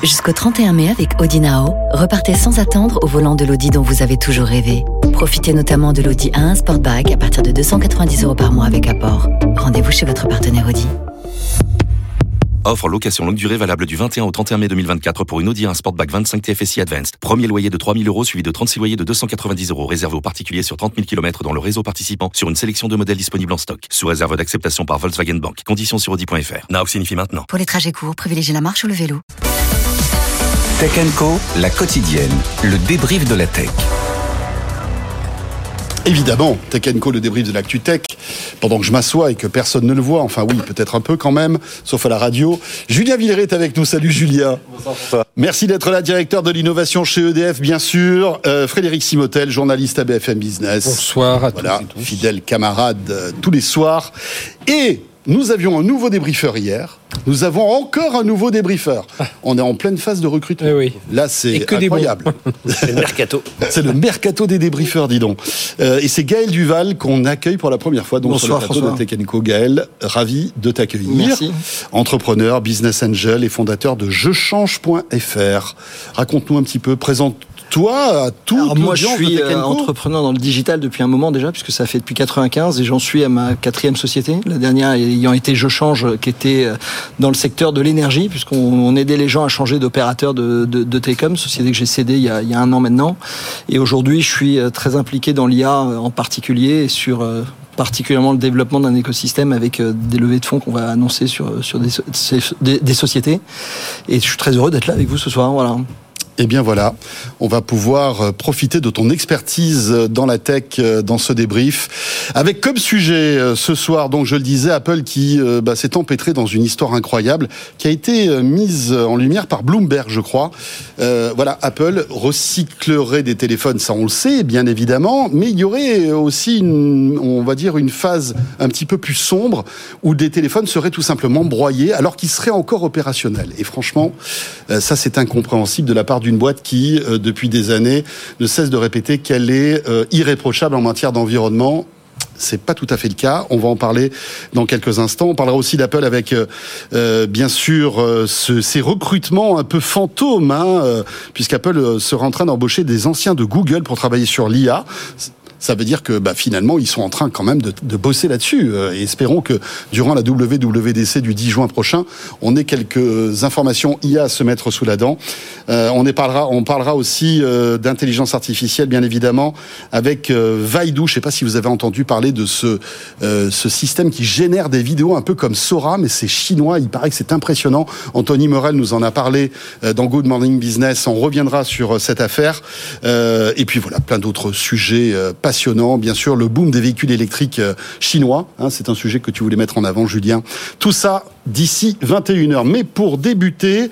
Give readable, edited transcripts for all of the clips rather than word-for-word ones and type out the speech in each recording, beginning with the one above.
Jusqu'au 31 mai avec Audi Now, repartez sans attendre au volant de l'Audi dont vous avez toujours rêvé. Profitez notamment de l'Audi A1 Sportback à partir de 290 € par mois avec apport. Rendez-vous chez votre partenaire Audi. Offre location longue durée valable du 21 au 31 mai 2024 pour une Audi A1 Sportback 25 TFSI Advanced. Premier loyer de 3 000 € suivi de 36 loyers de 290 € réservé aux particuliers sur 30 000 km dans le réseau participant sur une sélection de modèles disponibles en stock. Sous réserve d'acceptation par Volkswagen Bank. Conditions sur Audi.fr. Now signifie maintenant. Pour les trajets courts, privilégiez la marche ou le vélo. Tech & Co, la quotidienne, le débrief de la tech. Évidemment, Tech & Co, le débrief de l'actu tech, pendant que je m'assois et que personne ne le voit, enfin oui, peut-être un peu quand même, sauf à la radio. Julien Villeray est avec nous, salut Julien. Bonsoir François. Merci d'être là, directeur de l'innovation chez EDF, bien sûr. Frédéric Simotel, journaliste à BFM Business. Bonsoir à tous et tous. Fidèle camarade tous les soirs. Et nous avions un nouveau débriefeur hier. Nous avons encore un nouveau débriefeur. On est en pleine phase de recrutement. Oui. Là, c'est incroyable. C'est le mercato. C'est le mercato des débriefeurs, dis donc. Et c'est Gaël Duval qu'on accueille pour la première fois donc, Bonsoir, sur le plateau de Tech & Co. Gaël, ravi de t'accueillir. Merci. Entrepreneur, business angel et fondateur de jechange.fr. Raconte-nous un petit peu, présente-toi à tout. Alors moi, je suis entrepreneur dans le digital depuis un moment déjà, puisque ça fait depuis 95 et j'en suis à ma 4e société. La dernière ayant été Je Change, qui était dans le secteur de l'énergie, puisqu'on aidait les gens à changer d'opérateur de télécom, société que j'ai cédée il y a un an maintenant. Et aujourd'hui, je suis très impliqué dans l'IA en particulier et sur particulièrement le développement d'un écosystème avec des levées de fonds qu'on va annoncer sur des sociétés. Et je suis très heureux d'être là avec vous ce soir. Voilà. Eh bien voilà, on va pouvoir profiter de ton expertise dans la tech dans ce débrief. Avec comme sujet ce soir, donc je le disais, Apple qui s'est empêtré dans une histoire incroyable qui a été mise en lumière par Bloomberg, je crois. Voilà, Apple recyclerait des téléphones, ça on le sait, bien évidemment, mais il y aurait aussi une phase un petit peu plus sombre où des téléphones seraient tout simplement broyés alors qu'ils seraient encore opérationnels. Et franchement, ça c'est incompréhensible de la part d'une boîte qui, depuis des années, ne cesse de répéter qu'elle est irréprochable en matière d'environnement. C'est pas tout à fait le cas. On va en parler dans quelques instants. On parlera aussi d'Apple avec, bien sûr, ces recrutements un peu fantômes, puisqu'Apple sera en train d'embaucher des anciens de Google pour travailler sur l'IA. Ça veut dire que finalement, ils sont en train quand même de bosser là-dessus. Et espérons que durant la WWDC du 10 juin prochain, on ait quelques informations IA à se mettre sous la dent. On parlera aussi d'intelligence artificielle, bien évidemment, avec Vaidu. Je ne sais pas si vous avez entendu parler de ce système qui génère des vidéos un peu comme Sora, mais c'est chinois. Il paraît que c'est impressionnant. Anthony Morel nous en a parlé dans Good Morning Business. On reviendra sur cette affaire. Et puis voilà, plein d'autres sujets passionnant, bien sûr, le boom des véhicules électriques chinois. C'est un sujet que tu voulais mettre en avant, Julien. Tout ça d'ici 21h. Mais pour débuter,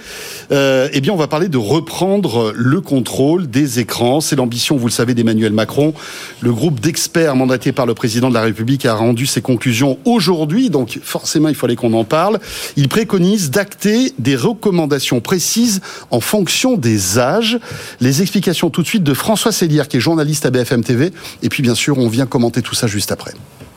on va parler de reprendre le contrôle des écrans. C'est l'ambition, vous le savez, d'Emmanuel Macron. Le groupe d'experts mandaté par le président de la République a rendu ses conclusions aujourd'hui, donc forcément, il fallait qu'on en parle. Il préconise d'acter des recommandations précises en fonction des âges. Les explications tout de suite de François Sellière, qui est journaliste à BFM TV. Et puis, bien sûr, on vient commenter tout ça juste après.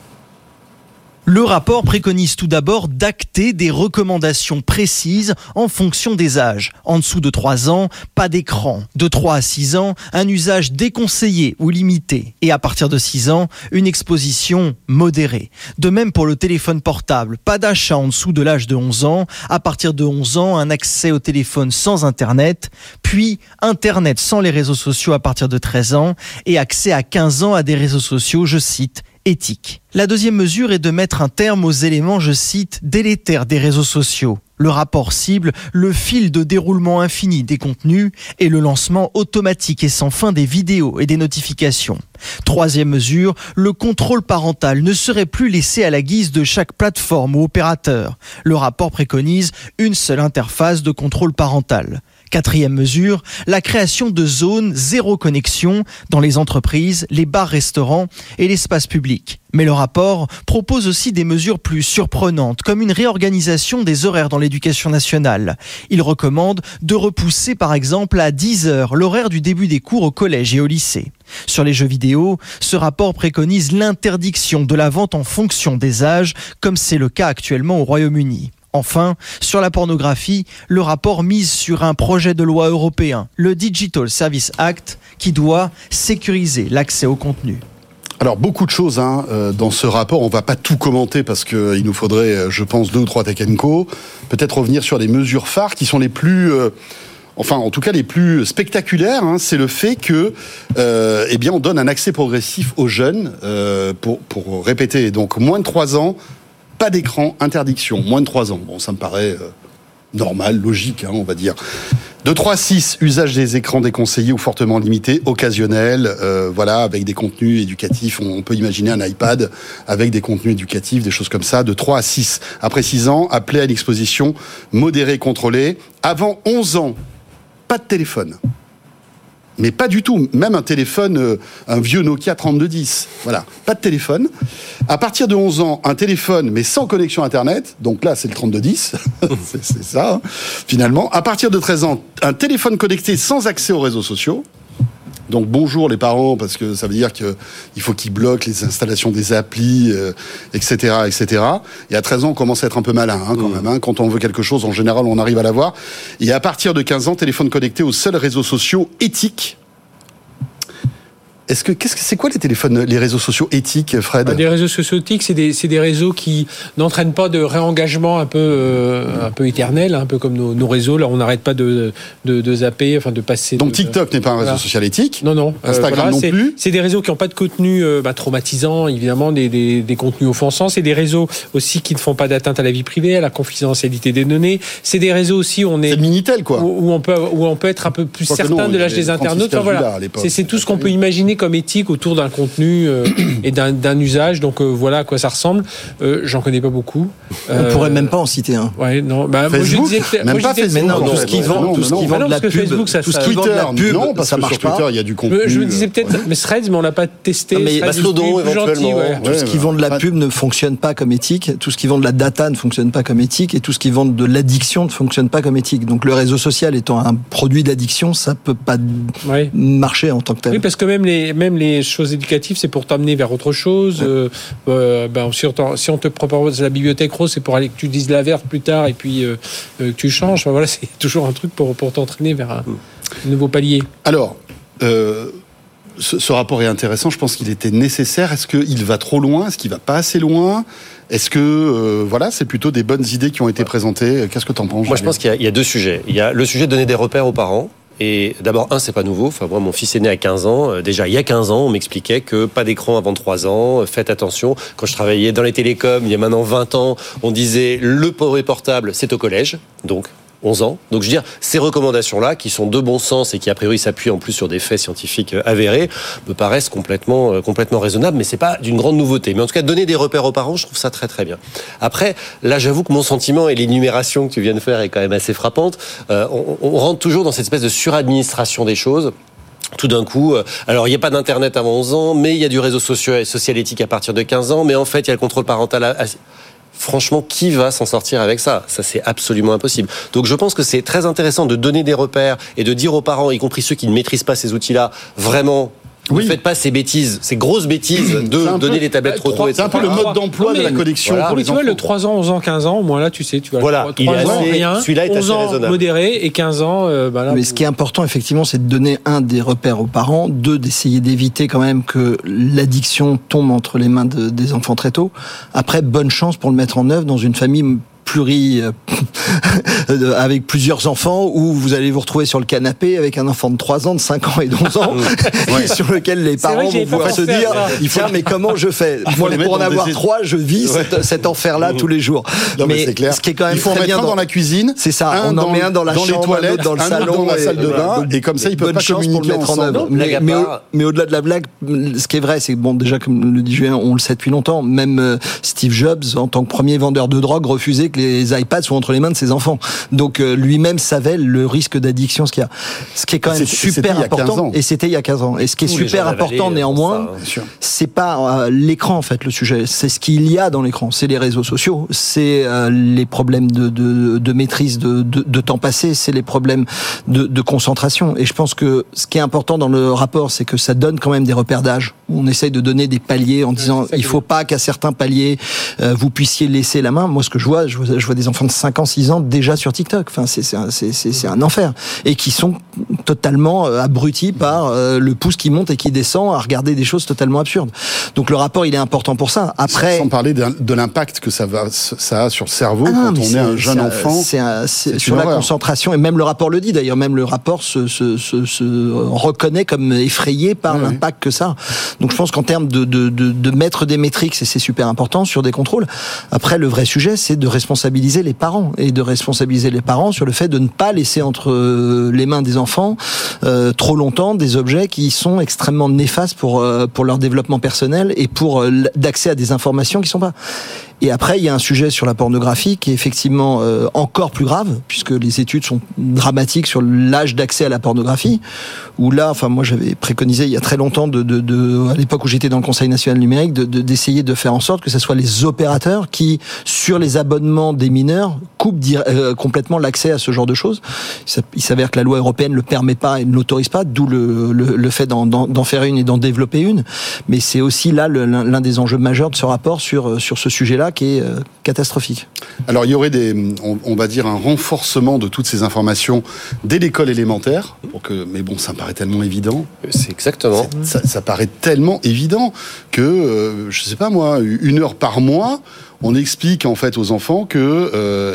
Le rapport préconise tout d'abord d'acter des recommandations précises en fonction des âges. En dessous de 3 ans, pas d'écran. De 3 à 6 ans, un usage déconseillé ou limité. Et à partir de 6 ans, une exposition modérée. De même pour le téléphone portable, pas d'achat en dessous de l'âge de 11 ans. À partir de 11 ans, un accès au téléphone sans Internet. Puis Internet sans les réseaux sociaux à partir de 13 ans. Et accès à 15 ans à des réseaux sociaux, je cite, éthique. La deuxième mesure est de mettre un terme aux éléments, je cite, délétères des réseaux sociaux. Le rapport cible le fil de déroulement infini des contenus et le lancement automatique et sans fin des vidéos et des notifications. Troisième mesure, le contrôle parental ne serait plus laissé à la guise de chaque plateforme ou opérateur. Le rapport préconise une seule interface de contrôle parental. Quatrième mesure, la création de zones zéro connexion dans les entreprises, les bars-restaurants et l'espace public. Mais le rapport propose aussi des mesures plus surprenantes, comme une réorganisation des horaires dans l'éducation nationale. Il recommande de repousser par exemple à 10h l'horaire du début des cours au collège et au lycée. Sur les jeux vidéo, ce rapport préconise l'interdiction de la vente en fonction des âges, comme c'est le cas actuellement au Royaume-Uni. Enfin, sur la pornographie, le rapport mise sur un projet de loi européen, le Digital Services Act, qui doit sécuriser l'accès au contenu. Alors, beaucoup de choses dans ce rapport. On va pas tout commenter parce qu'il nous faudrait, je pense, 2 ou 3 Tech & Co. Peut-être revenir sur les mesures phares qui sont les plus... en tout cas les plus spectaculaires, c'est le fait que, on donne un accès progressif aux jeunes, pour répéter, donc moins de 3 ans, pas d'écran, interdiction, moins de 3 ans. Bon, ça me paraît normal, logique, on va dire. De 3 à 6, usage des écrans déconseillés ou fortement limité, occasionnel, avec des contenus éducatifs. On peut imaginer un iPad avec des contenus éducatifs, des choses comme ça. De 3 à 6. Après 6 ans, appelé à l'exposition modérée et contrôlée. Avant 11 ans, pas de téléphone. Mais pas du tout. Même un téléphone, un vieux Nokia 3210. Voilà, pas de téléphone. À partir de 11 ans, un téléphone, mais sans connexion Internet. Donc là, c'est le 3210. c'est ça, finalement. À partir de 13 ans, un téléphone connecté sans accès aux réseaux sociaux. Donc bonjour les parents, parce que ça veut dire qu'il faut qu'ils bloquent les installations des applis, etc., etc. Et à 13 ans, on commence à être un peu malin, quand même. Quand on veut quelque chose, en général, on arrive à l'avoir. Et à partir de 15 ans, téléphone connecté aux seuls réseaux sociaux éthiques. C'est quoi les réseaux sociaux éthiques, Fred ? Les réseaux sociaux éthiques, c'est des réseaux qui n'entraînent pas de réengagement un peu éternel, un peu comme nos réseaux. Là, on n'arrête pas de zapper, de passer. Donc TikTok n'est pas un réseau social éthique. Non. Instagram non plus. C'est des réseaux qui n'ont pas de contenu traumatisant, évidemment, des contenus offensants. C'est des réseaux aussi qui ne font pas d'atteinte à la vie privée, à la confidentialité des données. C'est des réseaux aussi où on est. C'est le Minitel, quoi. Où on peut être un peu plus certain de l'âge des internautes. C'est tout ce qu'on peut imaginer comme éthique autour d'un contenu et d'un usage. Donc voilà à quoi ça ressemble. J'en connais pas beaucoup. On pourrait même pas en citer un. Ouais, non. Facebook, tout ce qui vend de la pub, Facebook, ça, tout ce qui vend de la pub, non, parce ça que marche sur Twitter, pas. il y a du contenu. Je me disais peut-être, mais Threads, mais on l'a pas testé. Mais Mastodon, éventuellement. Tout ce qui vend de la pub ne fonctionne pas comme éthique. Tout ce qui vend de la data ne fonctionne pas comme éthique. Et tout ce qui vend de l'addiction ne fonctionne pas comme éthique. Donc le réseau social étant un produit d'addiction, ça peut pas marcher en tant que tel. Oui, parce que même les choses éducatives, c'est pour t'amener vers autre chose. Si on te propose la bibliothèque rose, c'est pour aller que tu dises la verte plus tard et puis que tu changes. Voilà, c'est toujours un truc pour t'entraîner vers un nouveau palier. Alors, ce rapport est intéressant. Je pense qu'il était nécessaire. Est-ce qu'il va trop loin ? Est-ce qu'il va pas assez loin ? Est-ce que c'est plutôt des bonnes idées qui ont été présentées ? Qu'est-ce que tu en penses ? Moi, je pense qu'il y a 2 sujets. Il y a le sujet de donner des repères aux parents. Et d'abord, c'est pas nouveau. Moi, mon fils est né à 15 ans. Déjà, il y a 15 ans, on m'expliquait que pas d'écran avant 3 ans. Faites attention. Quand je travaillais dans les télécoms, il y a maintenant 20 ans, on disait le portable, c'est au collège. Donc, 11 ans. Donc, je veux dire, ces recommandations-là, qui sont de bon sens et qui, a priori, s'appuient en plus sur des faits scientifiques avérés, me paraissent complètement raisonnables, mais c'est pas d'une grande nouveauté. Mais en tout cas, donner des repères aux parents, je trouve ça très, très bien. Après, là, j'avoue que mon sentiment et l'énumération que tu viens de faire est quand même assez frappante. On rentre toujours dans cette espèce de suradministration des choses. Tout d'un coup, alors il n'y a pas d'internet avant 11 ans, mais il y a du réseau social éthique à partir de 15 ans, mais en fait, il y a le contrôle parental Franchement, qui va s'en sortir avec ça ? Ça, c'est absolument impossible. Donc, je pense que c'est très intéressant de donner des repères et de dire aux parents, y compris ceux qui ne maîtrisent pas ces outils-là, vraiment... Ne faites pas ces bêtises, ces grosses bêtises de donner les tablettes trop tôt. C'est un peu le mode d'emploi de la connexion pour les enfants. Tu vois, le 3 ans, 11 ans, 15 ans, au moins là, tu sais, tu vois. Voilà, 3 ans, rien. Celui-là est 11 assez ans raisonnable. Modéré et 15 ans, Mais ce qui est important, effectivement, c'est de donner des repères aux parents, d'essayer d'éviter quand même que l'addiction tombe entre les mains des enfants très tôt. Après, bonne chance pour le mettre en œuvre dans une famille avec plusieurs enfants où vous allez vous retrouver sur le canapé avec un enfant de 3 ans, de 5 ans et de 11 ans sur lequel les parents vont pouvoir se dire tiens, mais comment je fais ? Moi, pour en avoir 3, je vis cet enfer-là tous les jours. Non, mais c'est clair. Ce qui est quand même il faut en mettre un dans la cuisine, c'est ça, on en met un dans la chambre, les toilettes, dans le salon, dans la salle de bain, et comme ça, ils peuvent pas communiquer ensemble. Mais au-delà de la blague, ce qui est vrai, c'est que déjà, comme le dit Julien, on le sait depuis longtemps, même Steve Jobs, en tant que premier vendeur de drogue, refusait que les iPads soient entre les mains de ses enfants. Donc lui-même savait le risque d'addiction qu'il y a. Ce qui est quand même super important. Et c'était il y a 15 ans. Et ce qui est super important néanmoins, c'est pas l'écran en fait le sujet. C'est ce qu'il y a dans l'écran. C'est les réseaux sociaux. C'est les problèmes de maîtrise de temps passé. C'est les problèmes de concentration. Et je pense que ce qui est important dans le rapport, c'est que ça donne quand même des repères d'âge. On essaye de donner des paliers en disant il faut pas qu'à certains paliers vous puissiez laisser la main. Moi, ce que je vois je vois des enfants de 5 ans, 6 ans déjà sur TikTok. Enfin, c'est un enfer. Et qui sont totalement abrutis par le pouce qui monte et qui descend à regarder des choses totalement absurdes. Donc le rapport, il est important pour ça. Après, sans parler de l'impact que ça a sur le cerveau quand on est un jeune enfant. C'est sur la concentration, et même le rapport le dit d'ailleurs, même le rapport se reconnaît comme effrayé par l'impact que ça a. Donc je pense qu'en termes de mettre des métriques, et c'est super important sur des contrôles. Après, le vrai sujet, c'est de responsabiliser les parents, et de responsabiliser les parents sur le fait de ne pas laisser entre les mains des enfants trop longtemps des objets qui sont extrêmement néfastes pour leur développement personnel et pour d'accès à des informations qui sont pas. Et après, il y a un sujet sur la pornographie qui est effectivement encore plus grave, puisque les études sont dramatiques sur l'âge d'accès à la pornographie, où là, enfin moi j'avais préconisé il y a très longtemps, à l'époque où j'étais dans le Conseil national numérique, d'essayer de faire en sorte que ce soit les opérateurs qui, sur les abonnements des mineurs, coupent complètement l'accès à ce genre de choses. Il s'avère que la loi européenne ne le permet pas et ne l'autorise pas, d'où le fait d'en faire une et d'en développer une. Mais c'est aussi là l'un des enjeux majeurs de ce rapport sur ce sujet-là, qui est catastrophique. Alors il y aurait on va dire un renforcement de toutes ces informations dès l'école élémentaire, mais bon, ça me paraît tellement évident. C'est exactement. Ça paraît tellement évident que, je sais pas moi, 1 heure par mois, on explique en fait aux enfants que,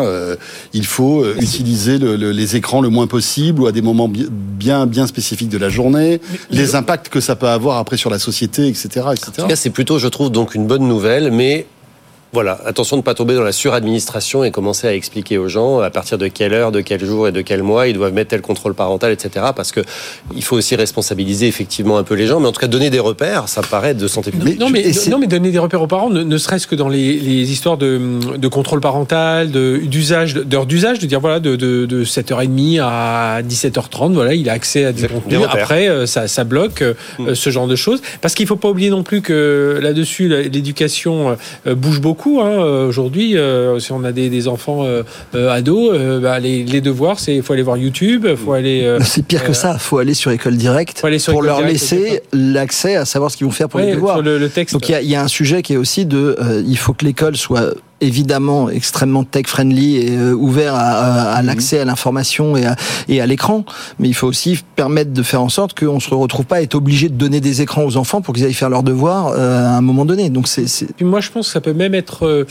il faut utiliser les écrans le moins possible ou à des moments bien spécifiques de la journée, les impacts que ça peut avoir après sur la société, etc., etc. En tout cas, c'est plutôt, je trouve, donc une bonne nouvelle, mais voilà, attention de ne pas tomber dans la suradministration et commencer à expliquer aux gens à partir de quelle heure, de quel jour et de quel mois ils doivent mettre tel contrôle parental, etc. Parce que il faut aussi responsabiliser effectivement un peu les gens, mais en tout cas donner des repères, ça paraît de santé publique. Non, mais donner des repères aux parents, ne serait-ce que dans les histoires de contrôle parental, d'heure d'usage, de dire voilà, de 7h30 à 17h30, voilà, il a accès à des contenus. Après, ça bloque ce genre de choses. Parce qu'il ne faut pas oublier non plus que là-dessus, l'éducation bouge beaucoup. Aujourd'hui, si on a des enfants ados, les devoirs, il faut aller voir YouTube, faut aller. C'est pire que ça. Faut aller sur École Directe pour leur laisser l'accès à savoir ce qu'ils vont faire pour les devoirs. Le texte. Donc il y a un sujet qui est aussi il faut que l'école soit évidemment extrêmement tech-friendly et ouvert à l'accès à l'information et à l'écran, mais il faut aussi permettre de faire en sorte qu'on ne se retrouve pas à être obligé de donner des écrans aux enfants pour qu'ils aillent faire leurs devoirs à un moment donné. Donc Puis moi je pense que ça peut même être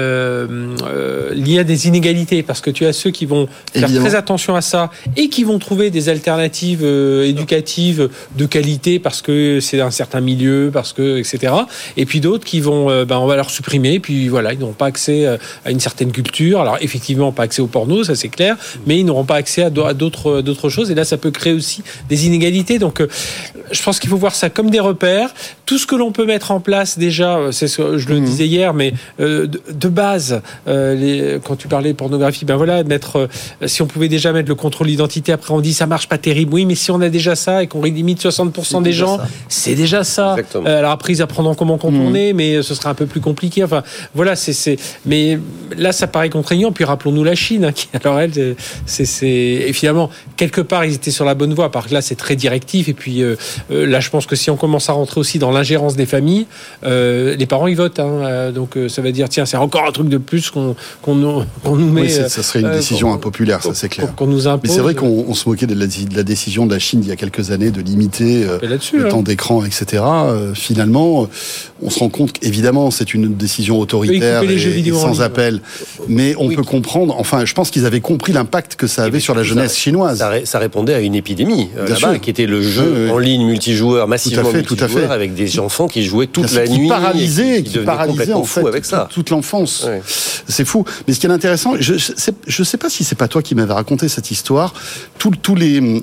lié à des inégalités, parce que tu as ceux qui vont faire très attention à ça et qui vont trouver des alternatives éducatives de qualité parce que c'est un certain milieu, parce que etc. Et puis d'autres qui vont, on va leur supprimer, puis voilà, ils n'ont pas accès à une certaine culture. Alors effectivement, pas accès au porno, ça c'est clair, mais ils n'auront pas accès à d'autres choses. Et là, ça peut créer aussi des inégalités. Donc, je pense qu'il faut voir ça comme des repères. Tout ce que l'on peut mettre en place déjà, c'est ce que je le disais hier, mais de base, quand tu parlais de pornographie, si on pouvait déjà mettre le contrôle d'identité, après on dit ça marche pas terrible. Oui, mais si on a déjà ça et qu'on limite 60% des gens, c'est déjà ça. Alors après, ils apprendront comment contourner, mais ce sera un peu plus compliqué. Enfin, voilà, mais là, ça paraît contraignant. Puis rappelons-nous la Chine, qui, alors elle, et finalement, quelque part, ils étaient sur la bonne voie. Parce que là, c'est très directif. Et puis là, je pense que si on commence à rentrer aussi dans l'ingérence des familles, les parents, ils votent. Donc, ça va dire, tiens, c'est encore un truc de plus qu'on nous met. Oui, ça serait une décision impopulaire, ça c'est clair. Qu'on nous impose. Mais c'est vrai qu'on se moquait de la décision de la Chine il y a quelques années de limiter le temps d'écran, etc. Finalement, on se rend compte qu'évidemment, c'est une décision autoritaire et sans appel. Mais on peut comprendre, enfin, je pense qu'ils avaient compris l'impact que ça avait sur la jeunesse chinoise. Ça répondait à une épidémie, là-bas, qui était le jeu en ligne multijoueur, massivement multijoueur, avec des enfants qui jouaient toute la nuit. Qui paralysaient en fait toute l'enfance. Ouais. C'est fou. Mais ce qui est intéressant, je sais pas si c'est pas toi qui m'avais raconté cette histoire. Tous les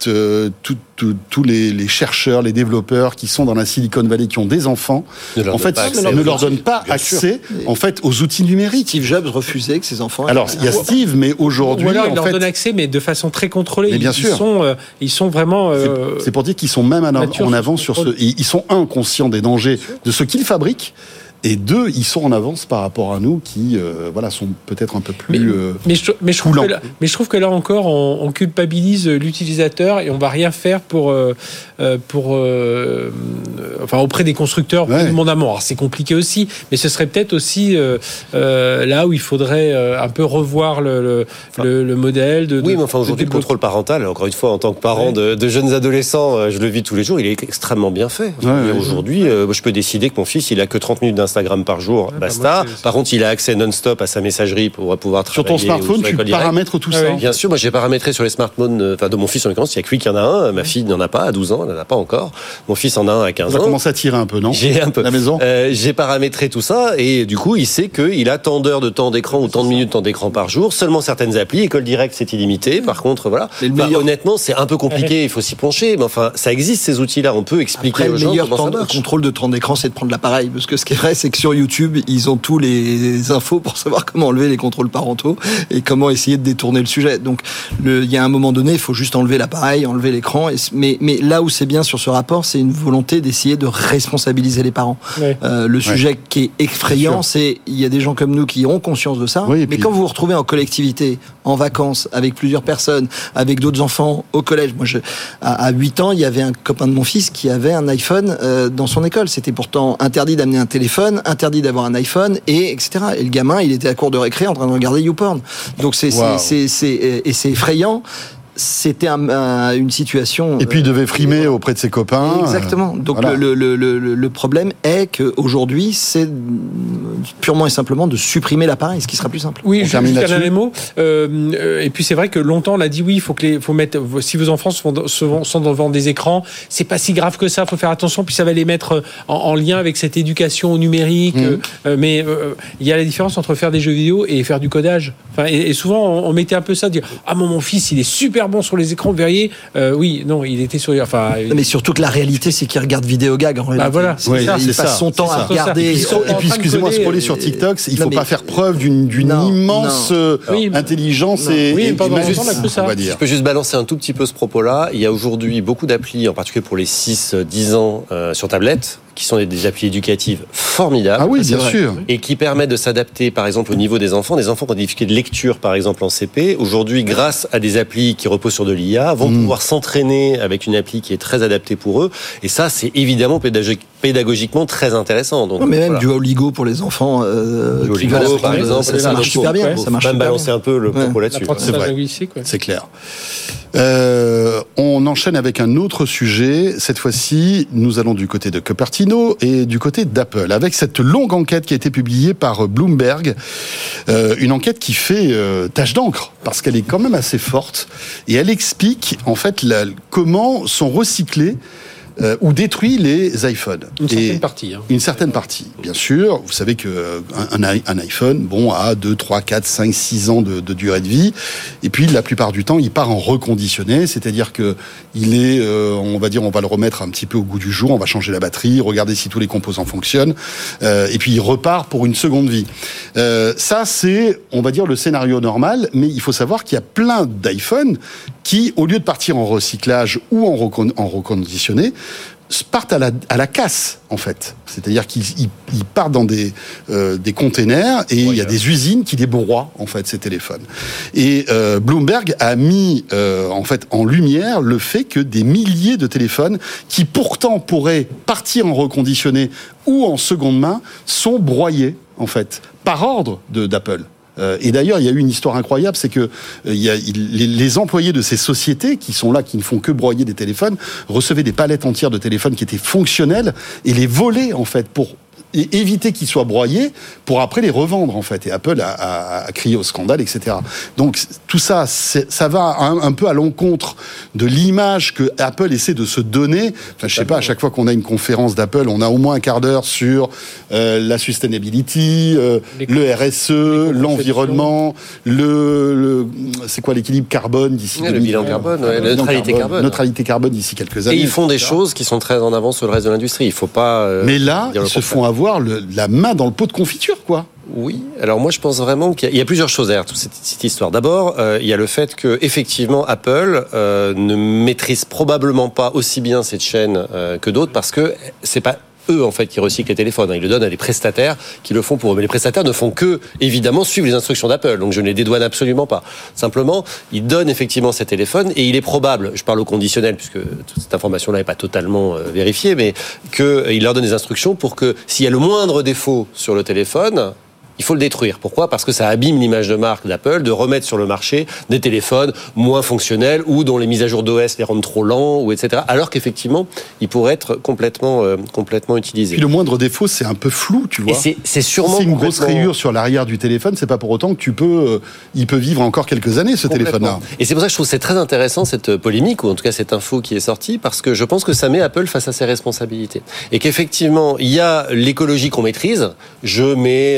chercheurs, les développeurs qui sont dans la Silicon Valley, qui ont des enfants, ne leur donnent pas accès en fait aux outils numériques. Steve Jobs refusait que ses enfants. Alors il y a Steve, mais aujourd'hui, il leur donne accès, mais de façon très contrôlée. Mais bien sûr, ils sont vraiment. C'est pour dire qu'ils sont même en avant sur ce. Ils sont conscients des dangers de ce qu'ils fabriquent. Et 2, ils sont en avance par rapport à nous qui sont peut-être un peu plus mais je trouve que là encore on culpabilise l'utilisateur et on va rien faire auprès des constructeurs plus demandamment. Alors c'est compliqué aussi, mais ce serait peut-être aussi là où il faudrait un peu revoir le modèle mais enfin aujourd'hui le contrôle parental, encore une fois en tant que parent de jeunes adolescents, je le vis tous les jours, il est extrêmement bien fait. Aujourd'hui je peux décider que mon fils il a que 30 minutes d'Instagram par jour, basta. Par contre il a accès non-stop à sa messagerie pour pouvoir travailler. Sur ton smartphone tu paramètres tout ça. Bien sûr, moi j'ai paramétré sur les smartphones de mon fils en l'occurrence, il y a que lui qui en a un, ma fille n'en a pas à 12 ans, elle n'en a pas encore. Mon fils en a un à 15 ans. Ça commence à tirer un peu, non? J'ai un peu. La maison. J'ai paramétré tout ça et du coup il sait qu'il a tant d'heures de temps d'écran ou tant de minutes de temps d'écran par jour, seulement certaines applis, École Directe c'est illimité, par contre voilà. Honnêtement c'est un peu compliqué, il faut s'y pencher, mais enfin ça existe ces outils-là, on peut expliquer aux gens comment ça marche. Le meilleur contrôle de temps d'écran c'est de prendre l'appareil, parce que ce qui est vrai c'est que sur YouTube ils ont tous les infos pour savoir comment enlever les contrôles parentaux et comment essayer de détourner le sujet. Donc il y a un moment donné il faut juste enlever l'appareil, enlever l'écran, mais là où c'est bien sur ce rapport c'est une volonté d'essayer de responsabiliser les parents. Le sujet qui est effrayant c'est il y a des gens comme nous qui ont conscience de ça, mais quand vous vous retrouvez en collectivité, en vacances, avec plusieurs personnes, avec d'autres enfants au collège. Moi, à 8 ans, il y avait un copain de mon fils qui avait un iPhone dans son école. C'était pourtant interdit d'amener un téléphone, interdit d'avoir un iPhone, et etc. Et le gamin, il était à cour de récré en train de regarder YouPorn. Donc c'est effrayant. C'était une situation. Et puis il devait frimer auprès de ses copains. Exactement. Donc voilà. Le problème est qu'aujourd'hui, c'est purement et simplement de supprimer l'appareil, ce qui sera plus simple. Oui, juste un dernier mot. Et puis c'est vrai que longtemps on a dit oui, faut mettre. Si vos enfants sont devant des écrans, c'est pas si grave que ça. Faut faire attention. Puis ça va les mettre en lien avec cette éducation au numérique. Mais il y a la différence entre faire des jeux vidéo et faire du codage. Enfin, et souvent on mettait un peu ça, de dire mon fils il est super bon sur les écrans, vous verriez. Il était sur. Mais surtout que la réalité, c'est qu'il regarde Vidéogag. En réalité. Voilà, il passe son temps à regarder. Et puis, excusez-moi, scroller sur TikTok, il ne faut pas faire preuve d'une immense intelligence et on va dire. Je peux juste balancer un tout petit peu ce propos-là. Il y a aujourd'hui beaucoup d'applis, en particulier pour les 6-10 ans, sur tablette, qui sont des applis éducatives formidables. Ah oui, bien sûr. Et qui permettent de s'adapter, par exemple, au niveau des enfants. Des enfants qui ont des difficultés de lecture, par exemple, en CP, aujourd'hui, grâce à des applis qui reposent sur de l'IA, vont pouvoir s'entraîner avec une appli qui est très adaptée pour eux. Et ça, c'est évidemment pédagogiquement très intéressant. Donc, mais même Duolingo pour les enfants. Duolingo, par exemple, ça marche super bien. Ça marche même balancer un peu le propos là-dessus. C'est vrai. C'est clair. On enchaîne avec un autre sujet. Cette fois-ci, nous allons du côté de Cupertino et du côté d'Apple, avec cette longue enquête qui a été publiée par Bloomberg. Une enquête qui fait tache d'encre, parce qu'elle est quand même assez forte. Et elle explique, en fait, comment sont recyclés ou détruit les iPhones. Une certaine partie, bien sûr. Vous savez qu'un iPhone, a 2, 3, 4, 5, 6 ans de durée de vie. Et puis, la plupart du temps, il part en reconditionné. C'est-à-dire que il est, on va le remettre un petit peu au goût du jour. On va changer la batterie, regarder si tous les composants fonctionnent. Et puis, il repart pour une seconde vie. Ça, c'est, on va dire, le scénario normal. Mais il faut savoir qu'il y a plein d'iPhones qui, au lieu de partir en recyclage ou en reconditionné, partent à la casse, en fait. C'est-à-dire qu'ils partent dans des containers et il y a des usines qui débroient, en fait, ces téléphones. Et Bloomberg a mis, en lumière le fait que des milliers de téléphones qui, pourtant, pourraient partir en reconditionné ou en seconde main, sont broyés, en fait, par ordre d'Apple. Et d'ailleurs, il y a eu une histoire incroyable, c'est que les employés de ces sociétés qui sont là, qui ne font que broyer des téléphones, recevaient des palettes entières de téléphones qui étaient fonctionnels et les volaient, en fait, pour éviter qu'ils soient broyés, pour après les revendre, en fait. Et Apple a crié au scandale, etc. Donc, tout ça, ça va un peu à l'encontre de l'image que Apple essaie de se donner. Enfin, je sais pas, à chaque fois qu'on a une conférence d'Apple, on a au moins un quart d'heure sur la sustainability, le RSE, l'environnement, c'est quoi l'équilibre carbone d'ici 2030, le bilan carbone, la neutralité carbone d'ici quelques années. Et ils font des choses qui sont très en avance sur le reste de l'industrie. Il faut pas. Mais là, ils se font avoir la main dans le pot de confiture, quoi. Oui, alors moi je pense vraiment qu'il y a plusieurs choses derrière toute cette histoire. D'abord, il y a le fait que effectivement Apple ne maîtrise probablement pas aussi bien cette chaîne que d'autres, parce que c'est pas eux en fait qui recyclent les téléphones. Ils le donnent à des prestataires qui le font pour eux. Mais les prestataires ne font que évidemment suivre les instructions d'Apple. Donc je ne les dédouane absolument pas. Simplement, ils donnent effectivement ces téléphones et il est probable, je parle au conditionnel puisque toute cette information-là n'est pas totalement vérifiée, mais qu'il leur donne des instructions pour que s'il y a le moindre défaut sur le téléphone, il faut le détruire. Pourquoi ? Parce que ça abîme l'image de marque d'Apple de remettre sur le marché des téléphones moins fonctionnels ou dont les mises à jour d'OS les rendent trop lents, ou etc. Alors qu'effectivement, ils pourraient être complètement utilisés. Puis le moindre défaut, c'est un peu flou, tu vois. Et c'est sûrement une grosse rayure sur l'arrière du téléphone, c'est pas pour autant que il peut vivre encore quelques années, ce téléphone-là. Et c'est pour ça que je trouve que c'est très intéressant cette polémique, ou en tout cas cette info qui est sortie, parce que je pense que ça met Apple face à ses responsabilités. Et qu'effectivement, il y a l'écologie qu'on maîtrise. Je mets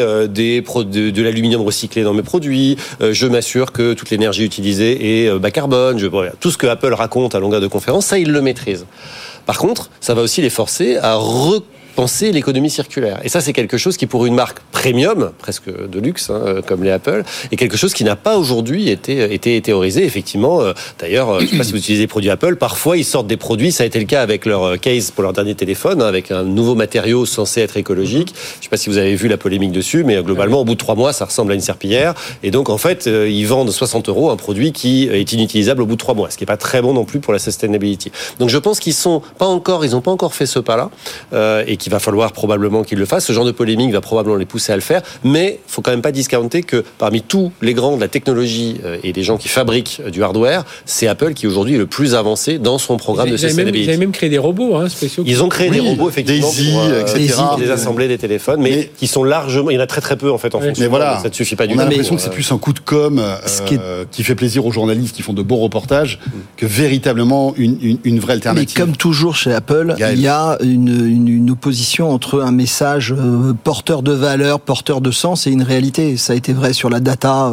de l'aluminium recyclé dans mes produits, je m'assure que toute l'énergie utilisée est bas carbone, tout ce que Apple raconte à longueur de conférence, ça ils le maîtrisent. Par contre, ça va aussi les forcer à penser l'économie circulaire. Et ça, c'est quelque chose qui, pour une marque premium, presque de luxe, comme les Apple, est quelque chose qui n'a pas aujourd'hui été théorisé. Effectivement, d'ailleurs, je ne sais pas si vous utilisez les produits Apple, parfois ils sortent des produits, ça a été le cas avec leur case pour leur dernier téléphone, avec un nouveau matériau censé être écologique. Je ne sais pas si vous avez vu la polémique dessus, mais globalement, au bout de 3 mois, ça ressemble à une serpillière. Et donc, en fait, ils vendent 60 € un produit qui est inutilisable au bout de 3 mois, ce qui n'est pas très bon non plus pour la sustainability. Donc, je pense qu'ils n'ont pas encore fait ce pas-là, et qu'il va falloir probablement qu'ils le fassent. Ce genre de polémique va probablement les pousser à le faire, mais il faut quand même pas discounter que parmi tous les grands de la technologie et des gens qui fabriquent du hardware, c'est Apple qui aujourd'hui est le plus avancé dans son programme de sustainability. Ils avaient même créé des robots spéciaux. Ils ont créé des robots effectivement Daisy, etc. pour désassembler des téléphones, mais qui sont largement, il y en a très très peu en fait en fonction. Mais voilà, ça ne suffit pas du tout. On a l'impression que c'est plus un coup de com qui fait plaisir aux journalistes qui font de bons reportages que véritablement une vraie alternative. Mais comme toujours chez Apple, il y a une opposition entre un message porteur de valeur, porteur de sens et une réalité. Ça a été vrai sur la data,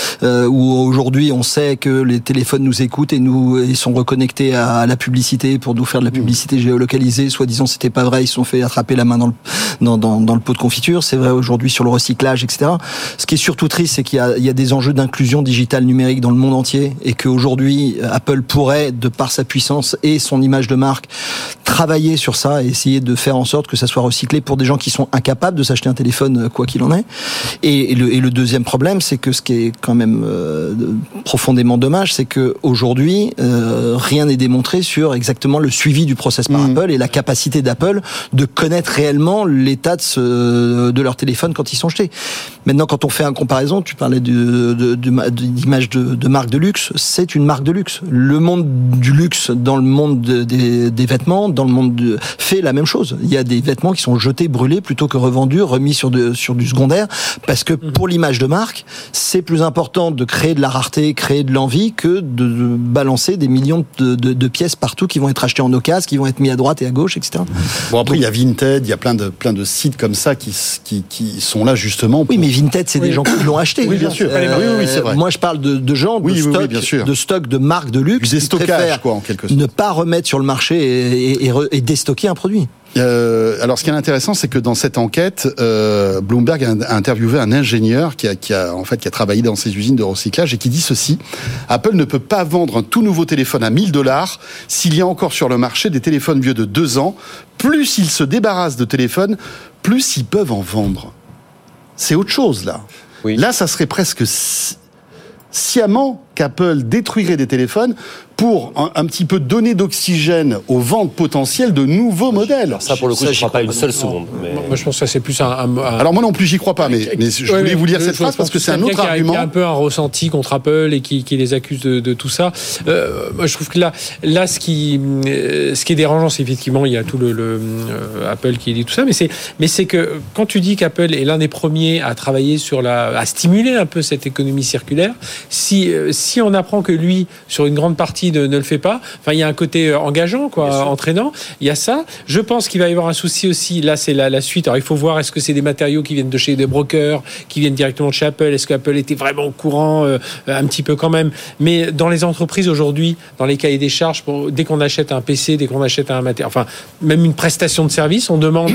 où aujourd'hui on sait que les téléphones nous écoutent et sont reconnectés à la publicité pour nous faire de la publicité géolocalisée. Soi-disant c'était pas vrai, ils se sont fait attraper la main dans le pot de confiture. C'est vrai aujourd'hui sur le recyclage, etc. Ce qui est surtout triste, c'est qu'il y a des enjeux d'inclusion digitale numérique dans le monde entier et qu'aujourd'hui Apple pourrait, de par sa puissance et son image de marque, travailler sur ça et essayer de faire en sorte que ça soit recyclé pour des gens qui sont incapables de s'acheter un téléphone quoi qu'il en est. Et le deuxième problème, c'est que ce qui est quand même profondément dommage, c'est que aujourd'hui rien n'est démontré sur exactement le suivi du process par Apple et la capacité d'Apple de connaître réellement l'état de leur téléphone quand ils sont jetés. Maintenant, quand on fait une comparaison, tu parlais d'image de marque de luxe, c'est une marque de luxe. Le monde du luxe dans le monde des vêtements, dans le monde fait la même chose. Il y a des vêtements qui sont jetés, brûlés, plutôt que revendus, remis sur du secondaire, parce que pour l'image de marque, c'est plus important de créer de la rareté, créer de l'envie, que de balancer des millions de pièces partout qui vont être achetées en occasion, qui vont être mis à droite et à gauche, etc. Bon, après, il y a Vinted, il y a plein de sites comme ça qui sont là justement pour... Oui, mais Vinted, c'est des gens qui l'ont acheté. Oui, bien sûr. Oui, c'est vrai. Moi, je parle de gens, de stock de marques de luxe. Du déstockage, quoi, en quelque sorte. Ne pas remettre sur le marché et déstocker un produit. Alors, ce qui est intéressant, c'est que dans cette enquête, Bloomberg a interviewé un ingénieur qui a travaillé dans ces usines de recyclage et qui dit ceci: Apple ne peut pas vendre un tout nouveau téléphone à $1,000 s'il y a encore sur le marché des téléphones vieux de 2 ans. Plus ils se débarrassent de téléphones, plus ils peuvent en vendre. C'est autre chose, là. Oui. Là, ça serait presque sciemment qu'Apple détruirait des téléphones pour un petit peu donner d'oxygène aux ventes potentielles de nouveaux modèles. Alors ça, pour le coup, je ne crois pas une seule seconde. Mais... Moi, je pense que ça, c'est plus un... Alors moi non plus, j'y crois pas, mais je voulais vous lire cette phrase parce que c'est un autre argument. Il y a un peu un ressenti contre Apple et qui les accuse de tout ça. Moi, je trouve que là, ce qui est dérangeant, c'est effectivement, il y a tout le Apple qui dit tout ça, mais c'est que quand tu dis qu'Apple est l'un des premiers à travailler à stimuler un peu cette économie circulaire, si on apprend que lui, sur une grande partie ne le fait pas, enfin il y a un côté engageant, entraînant, il y a ça. Je pense qu'il va y avoir un souci aussi, là c'est la suite. Alors il faut voir, est-ce que c'est des matériaux qui viennent de chez des brokers, qui viennent directement de chez Apple, est-ce qu'Apple était vraiment au courant, un petit peu quand même. Mais dans les entreprises aujourd'hui, dans les cahiers des charges, dès qu'on achète un PC, dès qu'on achète un matériel, enfin même une prestation de service, on demande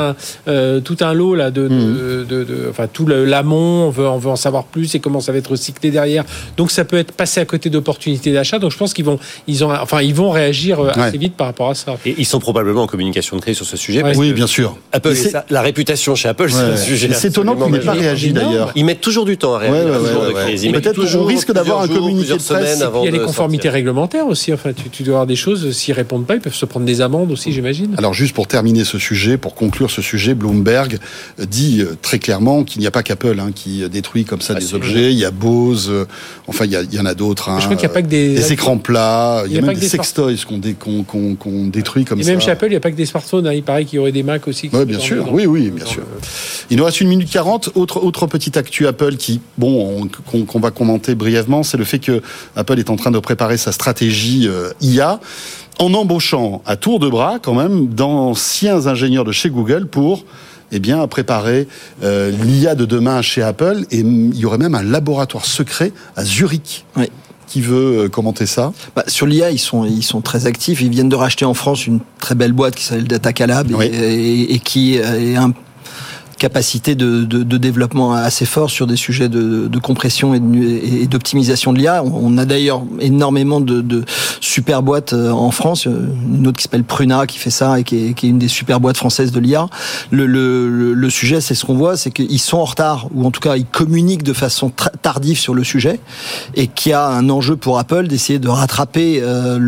tout un lot là enfin tout l'amont, on veut en savoir plus et comment ça va être recyclé derrière. Donc ça peut peut être passé à côté d'opportunités d'achat. Donc je pense qu'ils vont réagir assez vite par rapport à ça. Et ils sont probablement en communication de crise sur ce sujet. Ouais. Oui, bien sûr. Apple, la réputation chez Apple, c'est un sujet. C'est étonnant qu'il n'ait pas réagi d'ailleurs. Ils mettent toujours du temps à réagir à ce genre de crise. Peut-être qu'on risque d'avoir un communiqué de presse. Il y a les conformités réglementaires aussi. Enfin, tu dois avoir des choses. S'ils répondent pas, ils peuvent se prendre des amendes aussi, j'imagine. Alors juste pour terminer ce sujet, pour conclure ce sujet, Bloomberg dit très clairement qu'il n'y a pas qu'Apple qui détruit comme ça des objets. Il y a Bose, enfin il y en a d'autres. Je crois qu'il n'y a pas que des écrans plats. Il y a même des sextoys qu'on détruit comme ça. Et même chez Apple, il n'y a pas que des smartphones. Il paraît qu'il y aurait des Mac aussi. Oui, bien sûr. Oui, bien sûr. Il nous reste 1 minute 40. Autre petite actu Apple qu'on va commenter brièvement, c'est le fait que Apple est en train de préparer sa stratégie IA en embauchant à tour de bras quand même d'anciens ingénieurs de chez Google pour préparer l'IA de demain chez Apple. Et il y aurait même un laboratoire secret à Zurich. Oui. Qui veut commenter ça? Sur l'IA, ils sont très actifs. Ils viennent de racheter en France une très belle boîte qui s'appelle Datacalab et qui est un capacité de développement assez fort sur des sujets de compression et d'optimisation de l'IA. On a d'ailleurs énormément de super boîtes en France. Une autre qui s'appelle Pruna qui fait ça et qui est une des super boîtes françaises de l'IA. Le sujet, c'est ce qu'on voit, c'est qu'ils sont en retard, ou en tout cas ils communiquent de façon tardive sur le sujet, et qu'il y a un enjeu pour Apple d'essayer de rattraper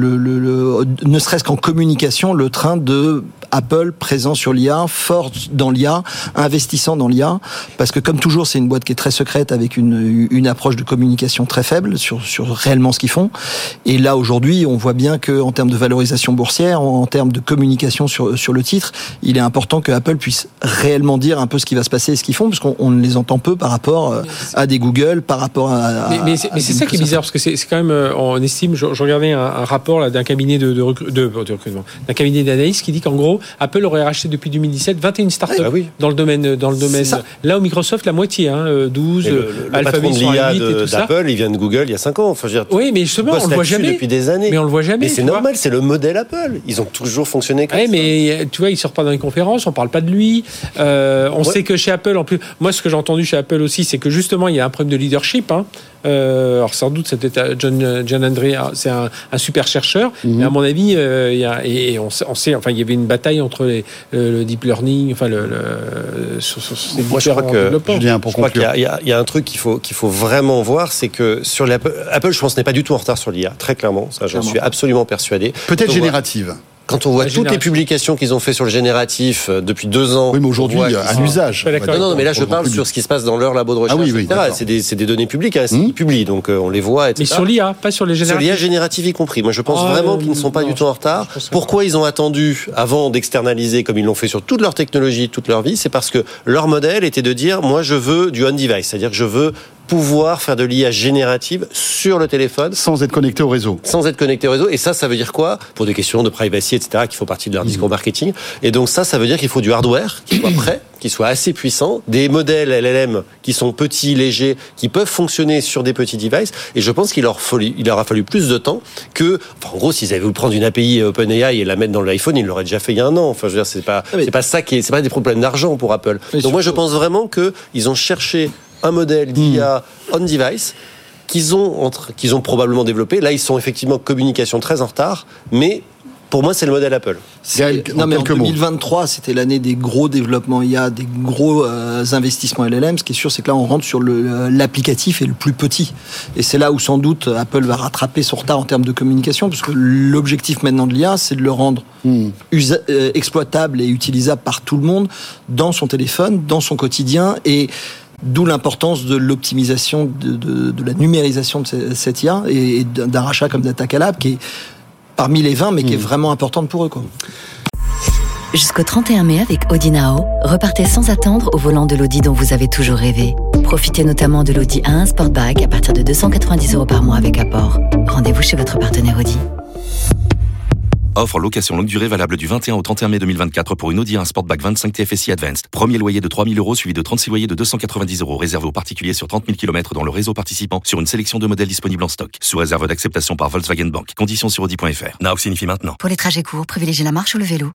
ne serait-ce qu'en communication, le train de Apple présent sur l'IA, fort dans l'IA, investissant dans l'IA, parce que comme toujours, c'est une boîte qui est très secrète avec une approche de communication très faible sur réellement ce qu'ils font. Et là, aujourd'hui, on voit bien que en termes de valorisation boursière, en termes de communication sur le titre, il est important que Apple puisse réellement dire un peu ce qui va se passer et ce qu'ils font, parce qu'on les entend peu par rapport à des Google, par rapport à... Mais c'est ça qui est bizarre, parce que c'est quand même, on estime, je regardais un rapport là, d'un cabinet de recrutement, d'un cabinet d'analyse qui dit qu'en gros, Apple aurait racheté depuis 2017 21 startups dans le domaine. Là, au Microsoft, la moitié, 12, Alphabet sur la 8 et tout ça. d'Apple, il vient de Google il y a 5 ans. Enfin, je veux dire, oui, mais justement, on le voit jamais. Depuis des années. Mais on le voit jamais. Mais c'est normal, c'est le modèle Apple. Ils ont toujours fonctionné comme ça. Mais tu vois, il sort pas dans les conférences, on parle pas de lui. On sait que chez Apple, en plus, moi, ce que j'ai entendu chez Apple aussi, c'est que justement, il y a un problème de leadership. Alors sans doute c'était John Andrea, c'est un super chercheur, mais à mon avis on sait, enfin il y avait une bataille entre le deep learning, enfin moi je crois qu'il y a un truc qu'il faut vraiment voir, c'est que sur Apple, je pense, n'est pas du tout en retard sur l'IA, très clairement, ça j'en suis absolument persuadé. Peut-être générative. Quand on voit toutes les publications qu'ils ont fait sur le génératif depuis 2 ans. Oui, mais aujourd'hui, à l'usage. Non, mais là, je parle sur ce qui se passe dans leur labo de recherche, etc. C'est des données publiques, ils publient, donc on les voit, etc. Mais sur l'IA, pas sur les génératifs. Sur l'IA générative y compris. Moi, je pense vraiment qu'ils ne sont pas du tout en retard. Pourquoi ils ont attendu avant d'externaliser, comme ils l'ont fait sur toute leur technologie, toute leur vie? C'est parce que leur modèle était de dire, moi, je veux du on-device, c'est-à-dire que je veux pouvoir faire de l'IA générative sur le téléphone. Sans être connecté au réseau. Et ça veut dire quoi? Pour des questions de privacy, etc., qui font partie de leur discours marketing. Et donc ça veut dire qu'il faut du hardware qui soit prêt, qui soit assez puissant, des modèles LLM qui sont petits, légers, qui peuvent fonctionner sur des petits devices. Et je pense qu'il leur a fallu plus de temps que, en gros, s'ils avaient voulu prendre une API OpenAI et la mettre dans l'iPhone, ils l'auraient déjà fait il y a 1 an. Enfin, je veux dire, c'est pas ça c'est pas des problèmes d'argent pour Apple. Donc moi, je pense vraiment que ils ont cherché un modèle d'IA on-device qu'ils ont probablement développé. Là, ils sont effectivement communication très en retard, mais pour moi, c'est le modèle Apple. En 2023, c'était l'année des gros développements IA, des gros investissements LLM. Ce qui est sûr, c'est que là, on rentre sur l'applicatif et le plus petit. Et c'est là où, sans doute, Apple va rattraper son retard en termes de communication, parce que l'objectif maintenant de l'IA, c'est de le rendre exploitable et utilisable par tout le monde, dans son téléphone, dans son quotidien, et d'où l'importance de l'optimisation, de la numérisation de cette IA, et d'un rachat comme Datacalab, qui est parmi les 20, mais qui est vraiment importante pour eux, quoi. Jusqu'au 31 mai avec Audi Now, repartez sans attendre au volant de l'Audi dont vous avez toujours rêvé. Profitez notamment de l'Audi A1 Sportback à partir de 290 € par mois avec apport. Rendez-vous chez votre partenaire Audi. Offre location longue durée valable du 21 au 31 mai 2024 pour une Audi A1 Sportback 25 TFSI Advanced. Premier loyer de 3 000 € suivi de 36 loyers de 290 € réservé aux particuliers sur 30 000 km dans le réseau participant sur une sélection de modèles disponibles en stock. Sous réserve d'acceptation par Volkswagen Bank. Conditions sur Audi.fr. Now signifie maintenant. Pour les trajets courts, privilégiez la marche ou le vélo.